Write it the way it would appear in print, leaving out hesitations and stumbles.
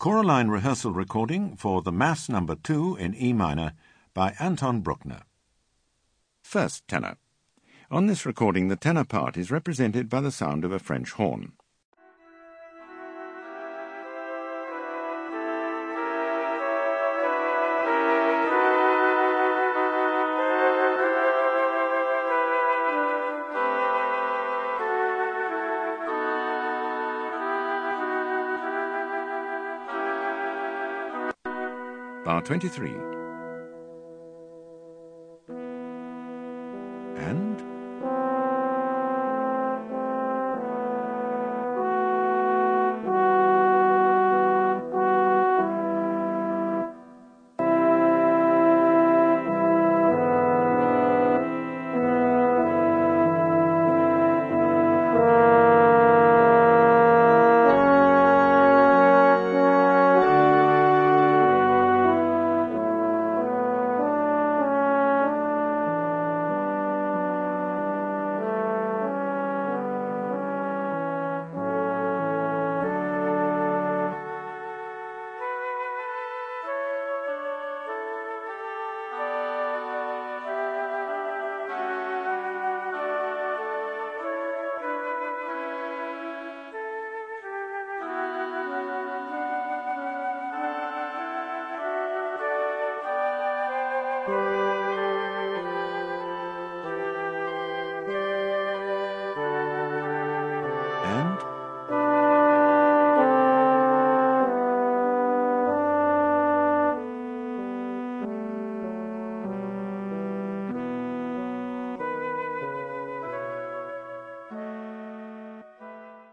Choraline rehearsal recording for the Mass number 2 in E minor by Anton Bruckner. First tenor. On this recording, the tenor part is represented by the sound of a French horn. Bar 23.